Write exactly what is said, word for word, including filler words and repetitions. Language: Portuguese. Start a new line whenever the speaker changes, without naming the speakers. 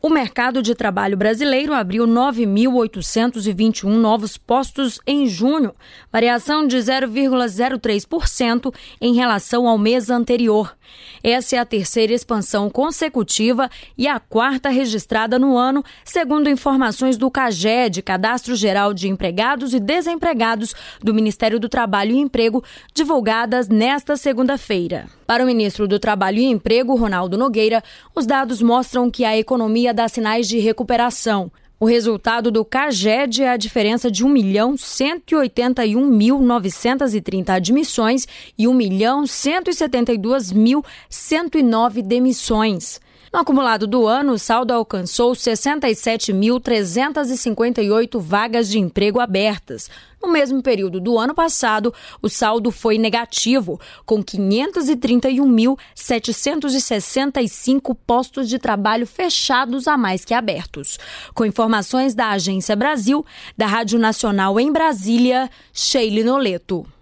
O mercado de trabalho brasileiro abriu nove mil oitocentos e vinte e um novos postos em junho, variação de zero vírgula zero três por cento em relação ao mês anterior. Essa é a terceira expansão consecutiva e a quarta registrada no ano, segundo informações do CAGED, Cadastro Geral de Empregados e Desempregados do Ministério do Trabalho e Emprego, divulgadas nesta segunda-feira. Para o ministro do Trabalho e Emprego, Ronaldo Nogueira, os dados mostram que a economia dá sinais de recuperação. O resultado do CAGED é a diferença de um milhão cento e oitenta e um mil novecentos e trinta admissões e um milhão cento e setenta e dois mil cento e nove demissões. No acumulado do ano, o saldo alcançou sessenta e sete mil trezentos e cinquenta e oito vagas de emprego abertas. No mesmo período do ano passado, o saldo foi negativo, com quinhentos e trinta e um mil setecentos e sessenta e cinco postos de trabalho fechados a mais que abertos. Com informações da Agência Brasil, da Rádio Nacional em Brasília, Sheila Noleto.